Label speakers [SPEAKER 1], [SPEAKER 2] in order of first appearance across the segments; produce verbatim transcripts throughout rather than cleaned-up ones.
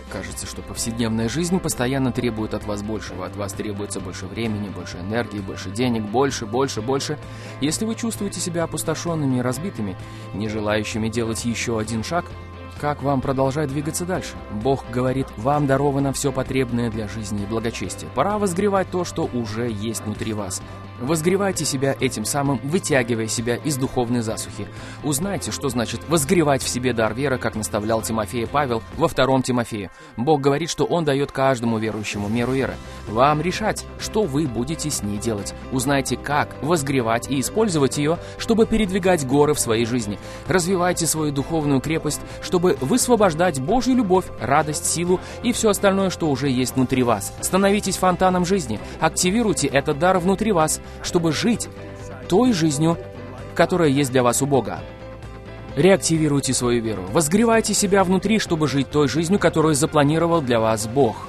[SPEAKER 1] Кажется, что повседневная жизнь постоянно требует от вас большего. От вас требуется больше времени, больше энергии, больше денег, больше, больше, больше. Если вы чувствуете себя опустошенными и разбитыми, не желающими делать еще один шаг, как вам продолжать двигаться дальше? Бог говорит, вам даровано все потребное для жизни и благочестия. Пора возгревать то, что уже есть внутри вас. Возгревайте себя этим самым, вытягивая себя из духовной засухи. Узнайте, что значит возгревать в себе дар веры, как наставлял Тимофея Павел во втором Тимофею. Бог говорит, что Он дает каждому верующему меру веры. Вам решать, что вы будете с ней делать. Узнайте, как возгревать и использовать ее, чтобы передвигать горы в своей жизни. Развивайте свою духовную крепость, чтобы высвобождать Божью любовь, радость, силу и все остальное, что уже есть внутри вас. Становитесь фонтаном жизни. Активируйте этот дар внутри вас, чтобы жить той жизнью, которая есть для вас у Бога. Реактивируйте свою веру. Возгревайте себя внутри, чтобы жить той жизнью, которую запланировал для вас Бог.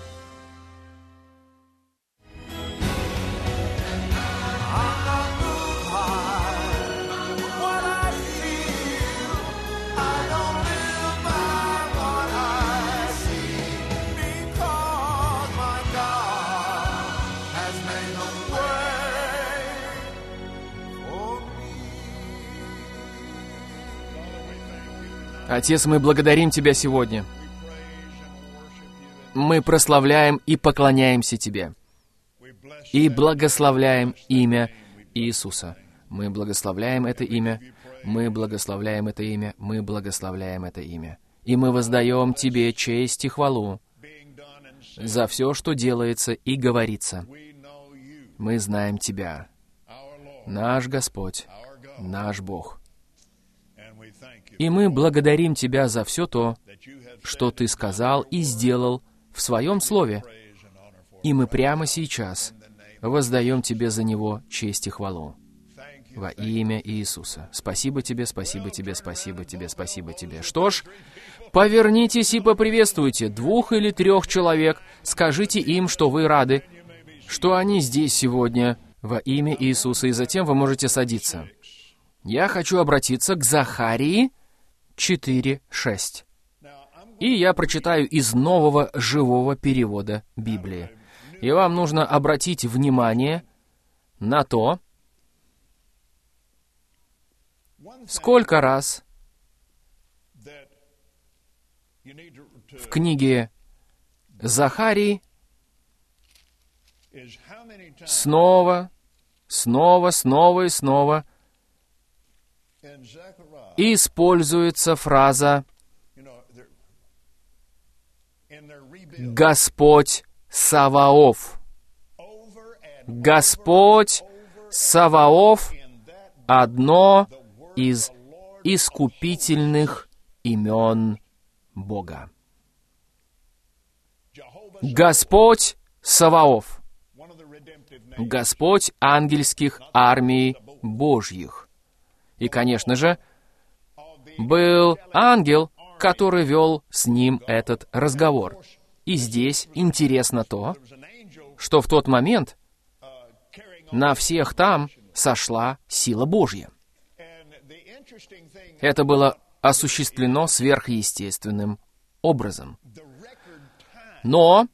[SPEAKER 1] Отец, мы благодарим Тебя сегодня. Мы прославляем и поклоняемся Тебе. И благословляем имя Иисуса. Мы благословляем это имя. Мы благословляем это имя. Мы благословляем это имя. И мы воздаем Тебе честь и хвалу за все, что делается и говорится. Мы знаем Тебя, наш Господь, наш Бог. И мы благодарим Тебя за все то, что Ты сказал и сделал в Своем Слове. И мы прямо сейчас воздаем Тебе за него честь и хвалу. Во имя Иисуса. Спасибо Тебе, спасибо Тебе, спасибо Тебе, спасибо Тебе. Что ж, повернитесь и поприветствуйте двух или трех человек. Скажите им, что вы рады, что они здесь сегодня во имя Иисуса. И затем вы можете садиться. Я хочу обратиться к Захарии четыре шесть. И я прочитаю из нового живого перевода Библии. И вам нужно обратить внимание на то, сколько раз в книге Захарии снова, снова, снова и снова используется фраза «Господь Саваоф». Господь Саваоф — одно из искупительных имен Бога. Господь Саваоф. Господь ангельских армий Божьих. И, конечно же, был ангел, который вел с ним этот разговор. И здесь интересно то, что в тот момент на всех там сошла сила Божья. Это было осуществлено сверхъестественным образом. Но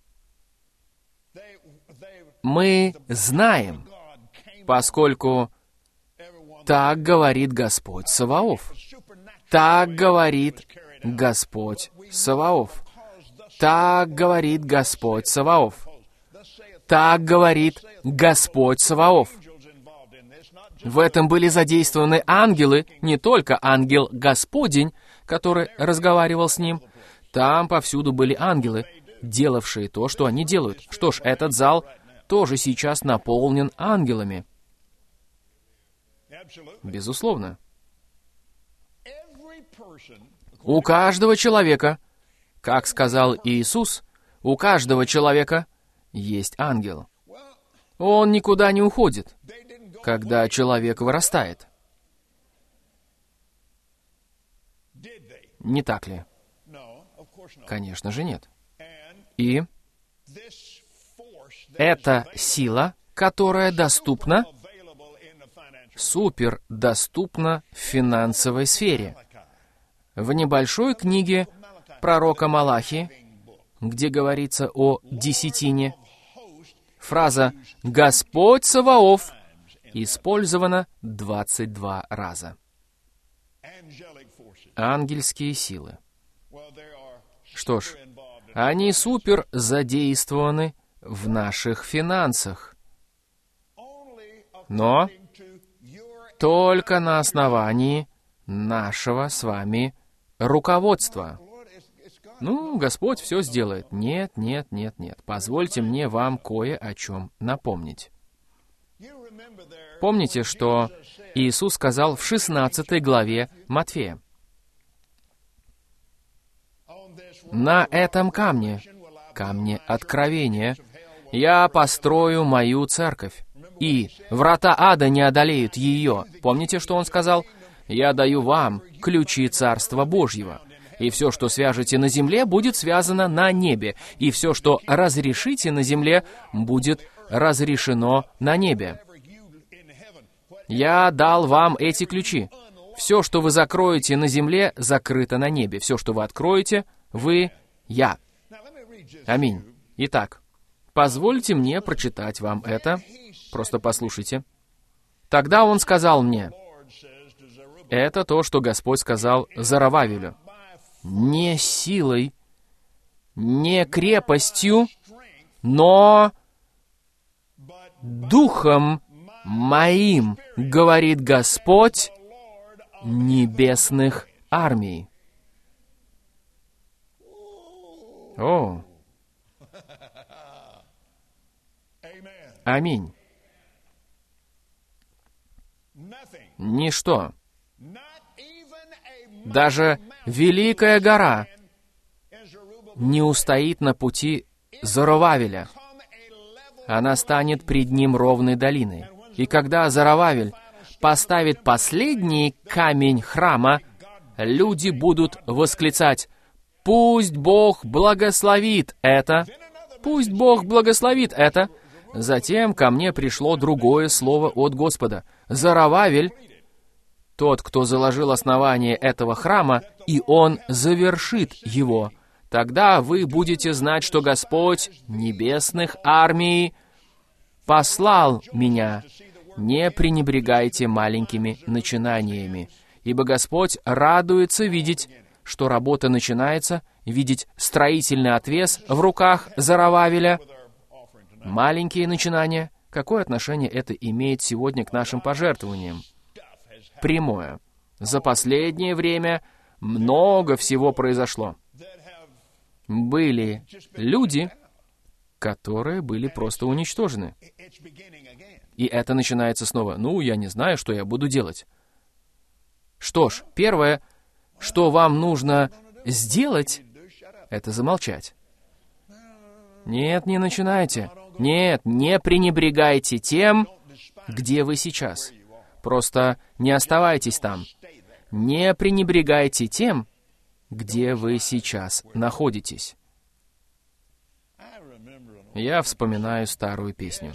[SPEAKER 1] мы знаем, поскольку так говорит Господь Саваоф. Так говорит Господь Саваоф. Так говорит Господь Саваоф. Так говорит Господь Саваоф. В этом были задействованы ангелы, не только ангел Господень, который разговаривал с ним. Там повсюду были ангелы, делавшие то, что они делают. Что ж, этот зал тоже сейчас наполнен ангелами. Безусловно. У каждого человека, как сказал Иисус, у каждого человека есть ангел. Он никуда не уходит, когда человек вырастает. Не так ли? Конечно же, нет. И эта сила, которая доступна, супер доступна в финансовой сфере. В небольшой книге пророка Малахи где говорится о десятине, фраза «Господь Саваоф» использована двадцать два раза. Ангельские силы. Что ж, они супер задействованы в наших финансах. Но только на основании нашего с вами руководства. Ну, Господь все сделает. Нет, нет, нет, нет. Позвольте мне вам кое о чем напомнить. Помните, что Иисус сказал в шестнадцатой главе Матфея? «На этом камне, камне откровения, я построю мою церковь, и врата ада не одолеют ее». Помните, что Он сказал? «Я даю вам ключи Царства Божьего, и все, что свяжете на земле, будет связано на небе, и все, что разрешите на земле, будет разрешено на небе. Я дал вам эти ключи. Все, что вы закроете на земле, закрыто на небе. Все, что вы откроете, вы, я». Аминь. Итак, позвольте мне прочитать вам это. Просто послушайте. «Тогда он сказал мне», это то, что Господь сказал Зоровавелю, «не силой, не крепостью, но духом моим, говорит Господь небесных армий». О! Аминь. Ничто, даже великая гора, не устоит на пути Зоровавеля. Она станет пред ним ровной долиной. И когда Зоровавель поставит последний камень храма, люди будут восклицать: «Пусть Бог благословит это! Пусть Бог благословит это!» Затем ко мне пришло другое слово от Господа. Зоровавель, тот, кто заложил основание этого храма, и он завершит его. Тогда вы будете знать, что Господь небесных армий послал меня. Не пренебрегайте маленькими начинаниями, ибо Господь радуется видеть, что работа начинается, видеть строительный отвес в руках Зоровавеля. Маленькие начинания. Какое отношение это имеет сегодня к нашим пожертвованиям? Прямое. За последнее время много всего произошло. Были люди, которые были просто уничтожены. И это начинается снова. Ну, я не знаю, что я буду делать. Что ж, первое, что вам нужно сделать, это замолчать. Нет, не начинайте. Нет, не пренебрегайте тем, где вы сейчас. Просто не оставайтесь там. Не пренебрегайте тем, где вы сейчас находитесь. Я вспоминаю старую песню.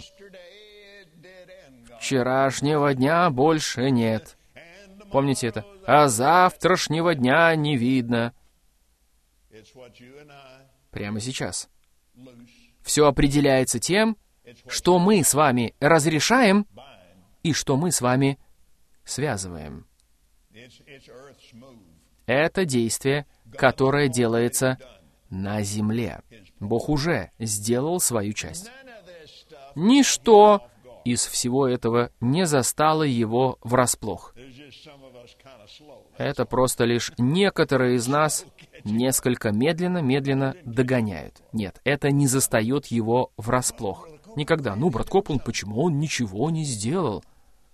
[SPEAKER 1] «Вчерашнего дня больше нет». Помните это? «А завтрашнего дня не видно». Прямо сейчас. Все определяется тем, что мы с вами разрешаем и что мы с вами связываем. Это действие, которое делается на земле. Бог уже сделал свою часть. Ничто из всего этого не застало его врасплох. Это просто лишь некоторые из нас несколько медленно-медленно догоняют. Нет, это не застает его врасплох. Никогда. Ну, брат Копланд, почему он ничего не сделал?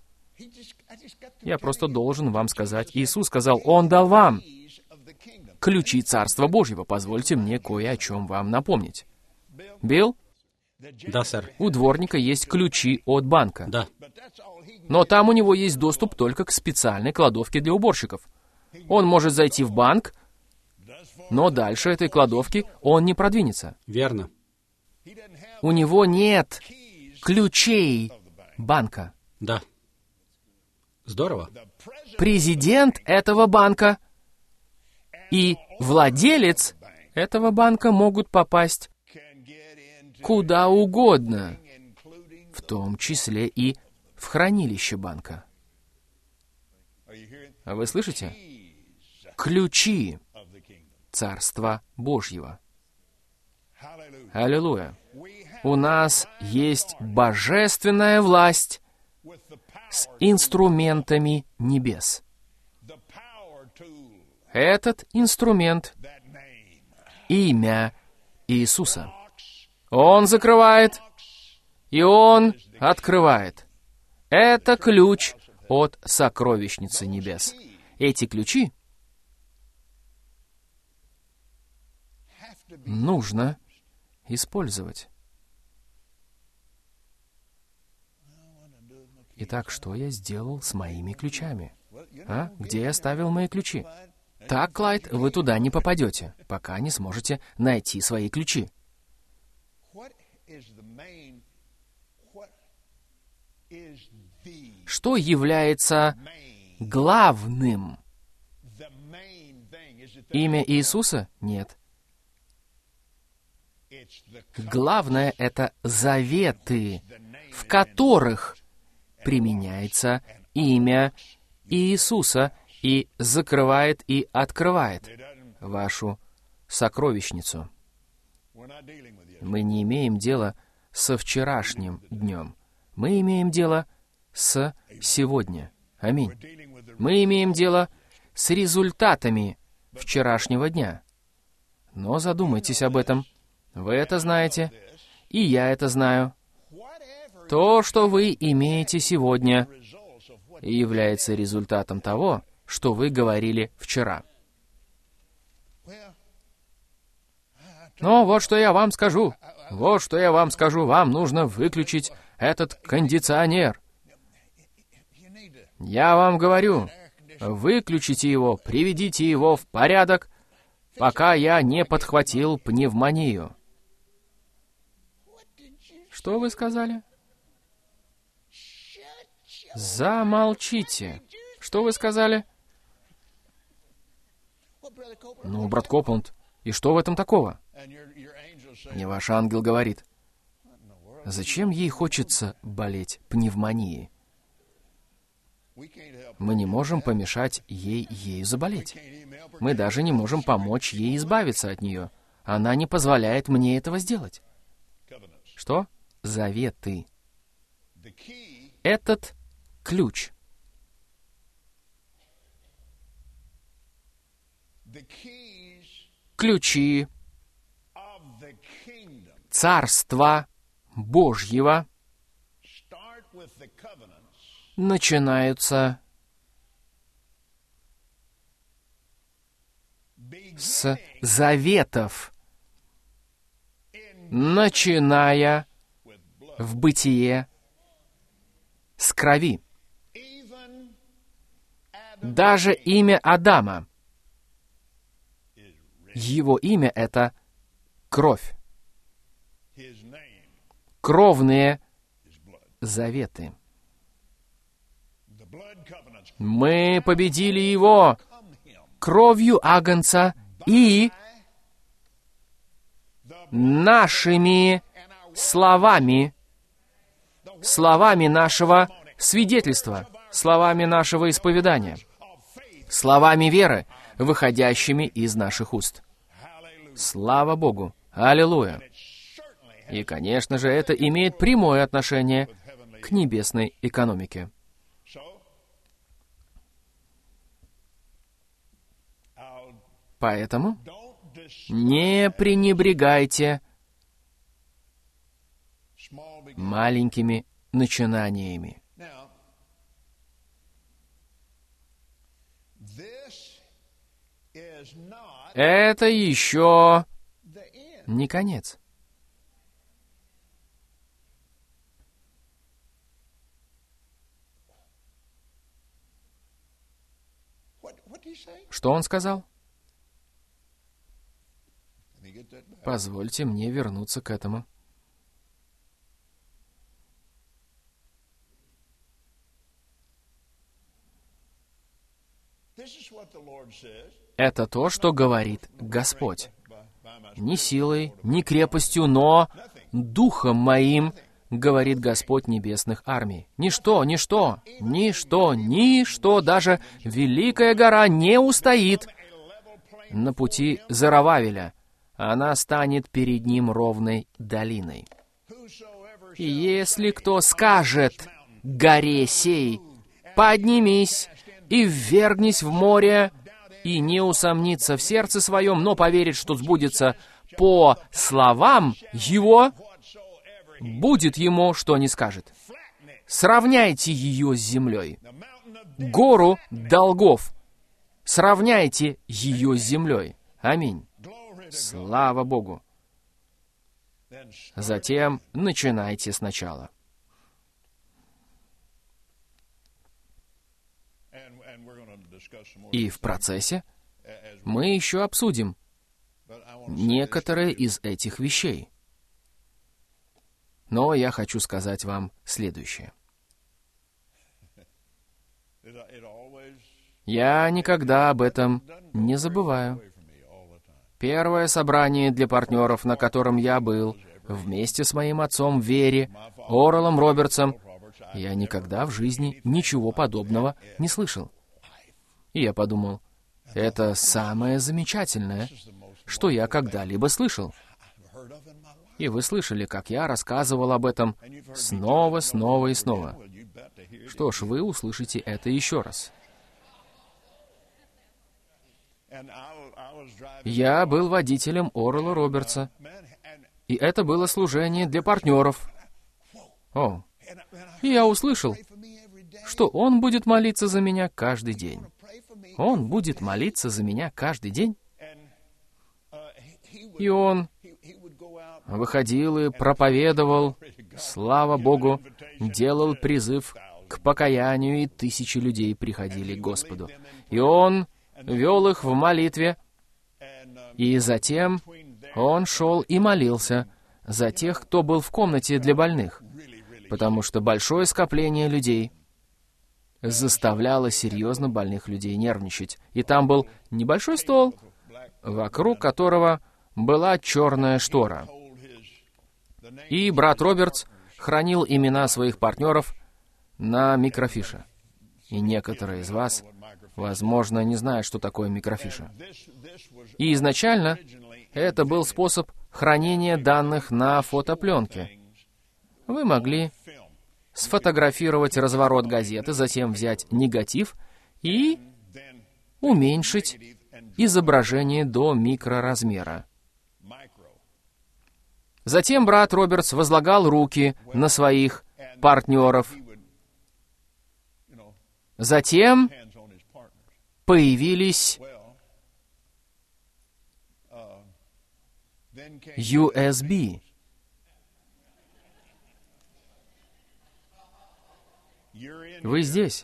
[SPEAKER 1] Я просто должен вам сказать. Иисус сказал, Он дал вам ключи Царства Божьего. Позвольте мне кое о чем вам напомнить. Билл?
[SPEAKER 2] Да, сэр.
[SPEAKER 1] У дворника есть ключи от банка.
[SPEAKER 2] Да.
[SPEAKER 1] Но там у него есть доступ только к специальной кладовке для уборщиков. Он может зайти в банк, но дальше этой кладовки он не продвинется.
[SPEAKER 2] Верно.
[SPEAKER 1] У него нет ключей банка.
[SPEAKER 2] Да. Здорово.
[SPEAKER 1] Президент этого банка и владелец этого банка могут попасть куда угодно, в том числе и в хранилище банка. Вы слышите? Ключи Царства Божьего. Аллилуйя. У нас есть божественная власть с инструментами небес. Этот инструмент — имя Иисуса. Он закрывает, и Он открывает. Это ключ от сокровищницы небес. Эти ключи нужно использовать. Итак, что я сделал с моими ключами? А? Где я оставил мои ключи? Так, Клайд, вы туда не попадете, пока не сможете найти свои ключи. Что является главным? Имя Иисуса? Нет. Главное — это заветы, в которых применяется имя Иисуса и закрывает и открывает вашу сокровищницу. Мы не имеем дела со вчерашним днем. Мы имеем дело с сегодня. Аминь. Мы имеем дело с результатами вчерашнего дня. Но задумайтесь об этом. Вы это знаете, и я это знаю. То, что вы имеете сегодня, является результатом того, что вы говорили вчера. Но вот что я вам скажу. Вот что я вам скажу. Вам нужно выключить этот кондиционер. Я вам говорю, выключите его, приведите его в порядок, пока я не подхватил пневмонию. Что вы сказали? Замолчите. Что вы сказали? Ну, брат Копланд, и что в этом такого? Мне ваш ангел говорит, зачем ей хочется болеть пневмонией? Мы не можем помешать ей ею заболеть. Мы даже не можем помочь ей избавиться от нее. Она не позволяет мне этого сделать. Что? Заветы. Этот ключ. Ключи Царства Божьего начинаются с заветов, начиная в бытие с крови. Даже имя Адама, его имя — это кровь. Кровные заветы. Мы победили его кровью агнца и нашими словами, словами нашего свидетельства, словами нашего исповедания, словами веры, выходящими из наших уст. Слава Богу! Аллилуйя! И, конечно же, это имеет прямое отношение к небесной экономике. Поэтому не пренебрегайте маленькими начинаниями. Это еще не конец. Что он сказал? Позвольте мне вернуться к этому. Это то, что говорит Господь ни силой, ни крепостью, но Духом Моим, говорит Господь небесных армий. Ничто, ничто, ничто, ничто, даже великая гора не устоит на пути Зоровавеля. Она станет перед ним ровной долиной. И если кто скажет горе сей, поднимись и ввергнись в море, и не усомнится в сердце своем, но поверит, что сбудется по словам его, будет ему, что не скажет. Сравняйте ее с землей. Гору долгов. Сравняйте ее с землей. Аминь. Слава Богу. Затем начинайте сначала. И в процессе мы еще обсудим некоторые из этих вещей. Но я хочу сказать вам следующее. Я никогда об этом не забываю. Первое собрание для партнеров, на котором я был, вместе с моим отцом в вере, Орелом Робертсом, я никогда в жизни ничего подобного не слышал. И я подумал, это самое замечательное, что я когда-либо слышал. И вы слышали, как я рассказывал об этом снова, снова и снова. Что ж, вы услышите это еще раз. Я был водителем Орела Робертса, и это было служение для партнеров. О, и я услышал, что он будет молиться за меня каждый день. Он будет молиться за меня каждый день. И он выходил и проповедовал, слава Богу, делал призыв к покаянию, и тысячи людей приходили к Господу. И он вел их в молитве, и затем он шел и молился за тех, кто был в комнате для больных, потому что большое скопление людей заставляло серьезно больных людей нервничать. И там был небольшой стол, вокруг которого была черная штора. И брат Робертс хранил имена своих партнеров на микрофише. И некоторые из вас, возможно, не знают, что такое микрофиша. И изначально это был способ хранения данных на фотопленке. Вы могли сфотографировать разворот газеты, затем взять негатив и уменьшить изображение до микроразмера. Затем брат Робертс возлагал руки на своих партнеров. Затем появились ю эс би. Вы здесь.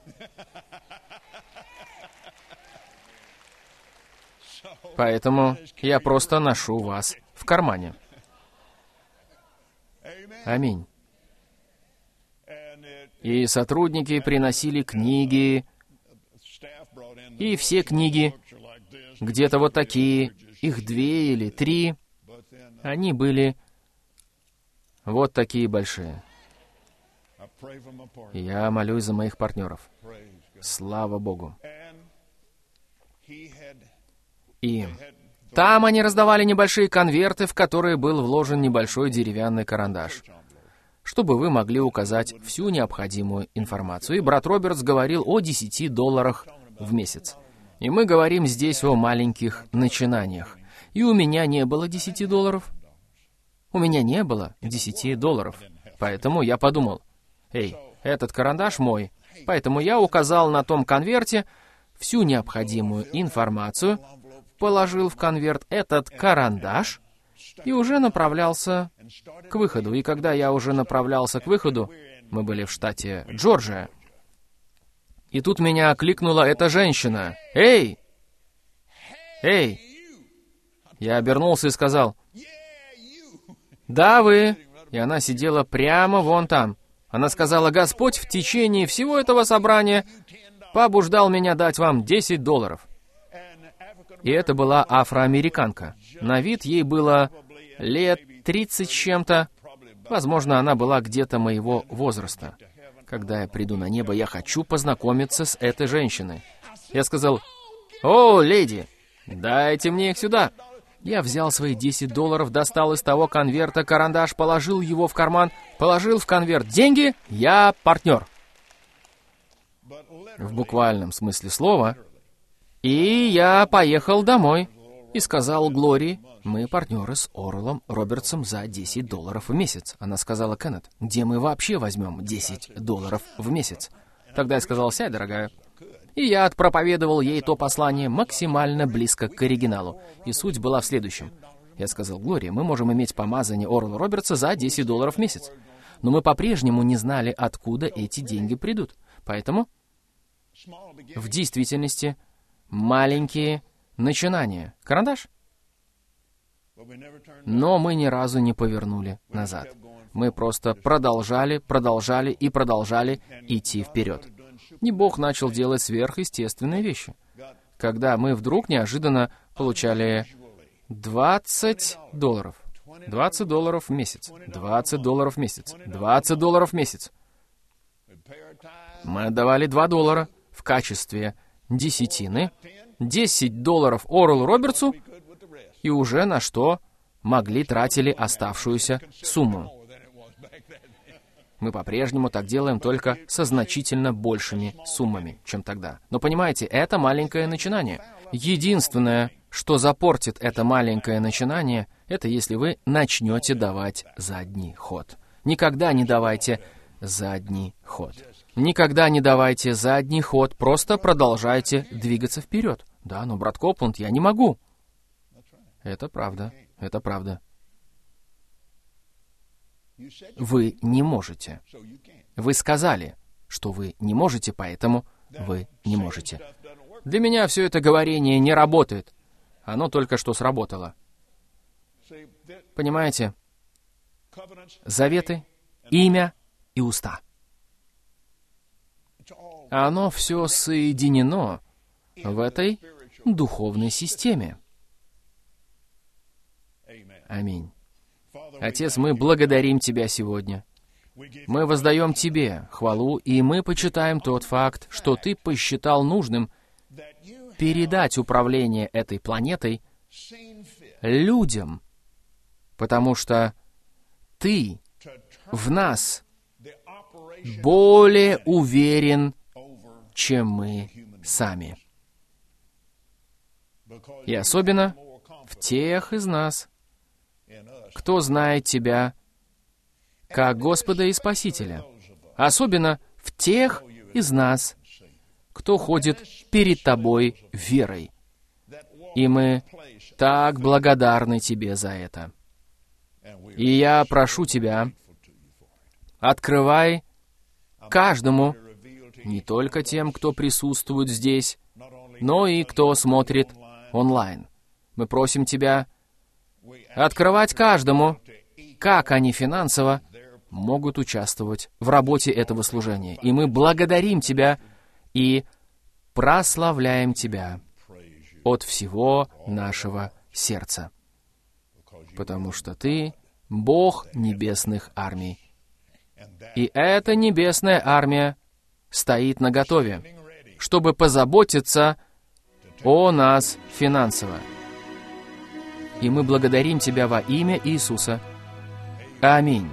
[SPEAKER 1] Поэтому я просто ношу вас в кармане. Аминь. И сотрудники приносили книги, и все книги, где-то вот такие, их две или три, они были вот такие большие. Я молюсь за моих партнеров. Слава Богу. И там они раздавали небольшие конверты, в которые был вложен небольшой деревянный карандаш, чтобы вы могли указать всю необходимую информацию. И брат Робертс говорил о десяти долларах в месяц. И мы говорим здесь о маленьких начинаниях. И у меня не было десяти долларов. У меня не было десяти долларов. Поэтому я подумал, эй, этот карандаш мой. Поэтому я указал на том конверте всю необходимую информацию, положил в конверт этот карандаш и уже направлялся к выходу. И когда я уже направлялся к выходу, мы были в штате Джорджия, и тут меня окликнула эта женщина. «Эй! Эй!» Я обернулся и сказал, «Да, вы!» И она сидела прямо вон там. Она сказала, «Господь в течение всего этого собрания побуждал меня дать вам десять долларов». И это была афроамериканка. На вид ей было лет тридцать с чем-то. Возможно, она была где-то моего возраста. Когда я приду на небо, я хочу познакомиться с этой женщиной. Я сказал: «О, леди, дайте мне их сюда». Я взял свои десять долларов, достал из того конверта карандаш, положил его в карман, положил в конверт деньги, я партнер. В буквальном смысле слова. И я поехал домой и сказал Глории: «Мы партнеры с Орелом Робертсом за десять долларов в месяц». Она сказала: «Кеннет, где мы вообще возьмем десять долларов в месяц?» Тогда я сказал: «Сядь, дорогая». И я отпроповедовал ей то послание максимально близко к оригиналу. И суть была в следующем. Я сказал: «Глория, мы можем иметь помазание Орела Робертса за десять долларов в месяц. Но мы по-прежнему не знали, откуда эти деньги придут. Поэтому в действительности маленькие начинания. Карандаш?» Но мы ни разу не повернули назад. Мы просто продолжали, продолжали и продолжали идти вперед. И Бог начал делать сверхъестественные вещи. Когда мы вдруг неожиданно получали двадцать долларов. двадцать долларов в месяц. двадцать долларов в месяц. двадцать долларов в месяц. Мы отдавали два доллара в качестве десятины, десять долларов Орелу Робертсу, и уже на что могли тратили оставшуюся сумму. Мы по-прежнему так делаем, только со значительно большими суммами, чем тогда. Но понимаете, это маленькое начинание. Единственное, что запортит это маленькое начинание, это если вы начнете давать задний ход. Никогда не давайте задний ход. Никогда не давайте задний ход, просто продолжайте двигаться вперед. Да, но, брат Копланд, я не могу. Это правда, это правда. Вы не можете. Вы сказали, что вы не можете, поэтому вы не можете. Для меня все это говорение не работает. Оно только что сработало. Понимаете? Заветы, имя и уста. Оно все соединено в этой духовной системе. Аминь. Отец, мы благодарим Тебя сегодня. Мы воздаем Тебе хвалу, и мы почитаем тот факт, что Ты посчитал нужным передать управление этой планетой людям, потому что Ты в нас более уверен, чем мы сами. И особенно в тех из нас, кто знает Тебя как Господа и Спасителя. Особенно в тех из нас, кто ходит перед Тобой верой. И мы так благодарны Тебе за это. И я прошу Тебя, открывай каждому, не только тем, кто присутствует здесь, но и кто смотрит онлайн. Мы просим Тебя открывать каждому, как они финансово могут участвовать в работе этого служения. И мы благодарим Тебя и прославляем Тебя от всего нашего сердца, потому что Ты — Бог небесных армий. И эта небесная армия стоит наготове, чтобы позаботиться о нас финансово. И мы благодарим Тебя во имя Иисуса. Аминь.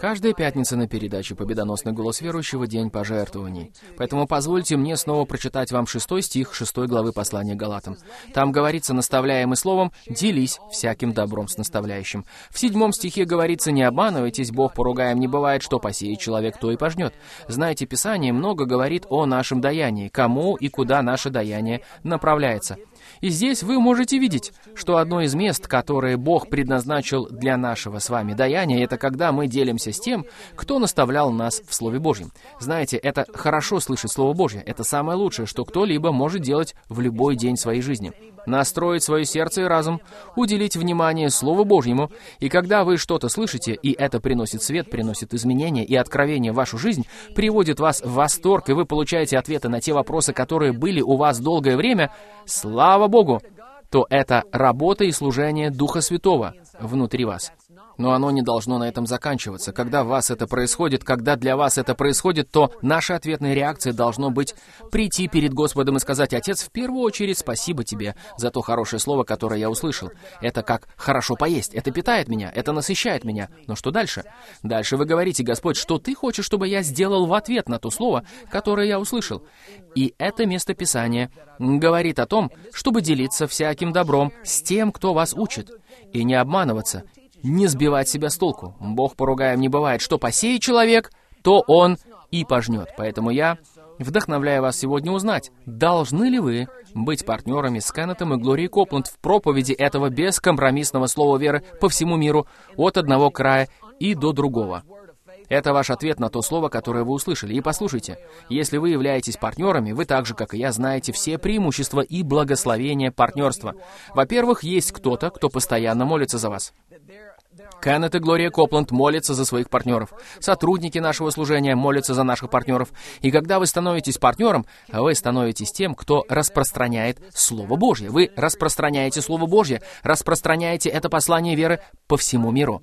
[SPEAKER 1] Каждая пятница на передаче «Победоносный голос верующего. День пожертвований». Поэтому позвольте мне снова прочитать вам шестой стих шестой главы послания Галатам. Там говорится, наставляемый словом, «делись всяким добром с наставляющим». В седьмом стихе говорится, «не обманывайтесь, Бог поругаем не бывает, что посеет человек, то и пожнет». Знаете, Писание много говорит о нашем даянии, кому и куда наше даяние направляется. И здесь вы можете видеть, что одно из мест, которые Бог предназначил для нашего с вами даяния, это когда мы делимся с тем, кто наставлял нас в Слове Божьем. Знаете, это хорошо слышать Слово Божье. Это самое лучшее, что кто-либо может делать в любой день своей жизни. Настроить свое сердце и разум, уделить внимание Слову Божьему, и когда вы что-то слышите, и это приносит свет, приносит изменения и откровение в вашу жизнь, приводит вас в восторг, и вы получаете ответы на те вопросы, которые были у вас долгое время, слава Богу, то это работа и служение Духа Святого внутри вас. Но оно не должно на этом заканчиваться. Когда в вас это происходит, когда для вас это происходит, то наша ответная реакция должно быть прийти перед Господом и сказать: «Отец, в первую очередь спасибо Тебе за то хорошее слово, которое я услышал. Это как хорошо поесть, это питает меня, это насыщает меня. Но что дальше? Дальше вы говорите: Господь, что Ты хочешь, чтобы я сделал в ответ на то слово, которое я услышал?» И это место Писания говорит о том, чтобы делиться всяким добром с тем, кто вас учит, и не обманываться, не сбивать себя с толку. Бог поругаем не бывает. Что посеет человек, то он и пожнет. Поэтому я вдохновляю вас сегодня узнать, должны ли вы быть партнерами с Кеннетом и Глорией Копланд в проповеди этого бескомпромиссного слова веры по всему миру, от одного края и до другого. Это ваш ответ на то слово, которое вы услышали. И послушайте, если вы являетесь партнерами, вы так же, как и я, знаете все преимущества и благословения партнерства. Во-первых, есть кто-то, кто постоянно молится за вас. Кеннет и Глория Копланд молятся за своих партнеров. Сотрудники нашего служения молятся за наших партнеров. И когда вы становитесь партнером, вы становитесь тем, кто распространяет Слово Божье. Вы распространяете Слово Божье, распространяете это послание веры по всему миру.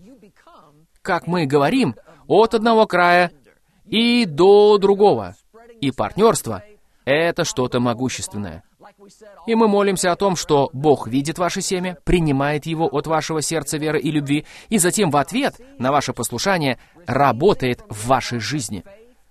[SPEAKER 1] Как мы говорим, от одного края и до другого. И партнерство — это что-то могущественное. И мы молимся о том, что Бог видит ваше семя, принимает его от вашего сердца веры и любви, и затем в ответ на ваше послушание работает в вашей жизни.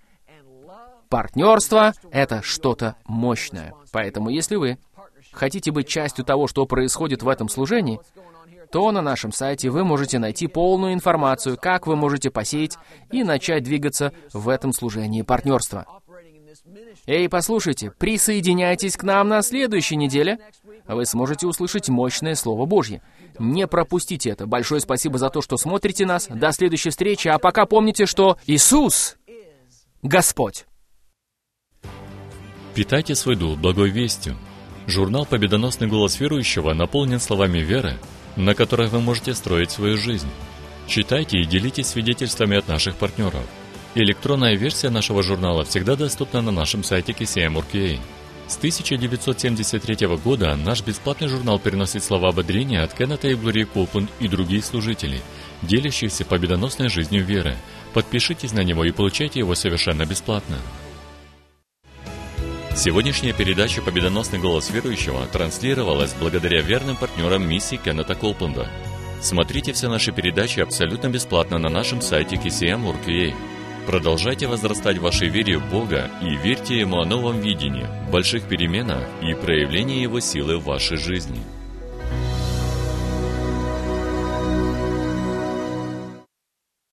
[SPEAKER 1] Партнерство — это что-то мощное. Поэтому если вы хотите быть частью того, что происходит в этом служении, то на нашем сайте вы можете найти полную информацию, как вы можете посеять и начать двигаться в этом служении партнерства. Эй, послушайте, присоединяйтесь к нам на следующей неделе. Вы сможете услышать мощное Слово Божье. Не пропустите это. Большое спасибо за то, что смотрите нас. До следующей встречи. А пока помните, что Иисус — Господь.
[SPEAKER 3] Питайте свой дух благой вестью. Журнал «Победоносный голос верующего» наполнен словами веры, на которых вы можете строить свою жизнь. Читайте и делитесь свидетельствами от наших партнеров. Электронная версия нашего журнала всегда доступна на нашем сайте кей си эм точка ор точка кей эй. С тысяча девятьсот семьдесят третьего года наш бесплатный журнал переносит слова ободрения от Кеннета и Глории Копланд и других служителей, делящихся победоносной жизнью веры. Подпишитесь на него и получайте его совершенно бесплатно. Сегодняшняя передача «Победоносный голос верующего» транслировалась благодаря верным партнерам миссии Кеннета Копланда. Смотрите все наши передачи абсолютно бесплатно на нашем сайте кей си эм точка ор точка кей эй. Продолжайте возрастать в вашей вере в Бога и верьте Ему о новом видении, больших переменах и проявлении Его силы в вашей жизни.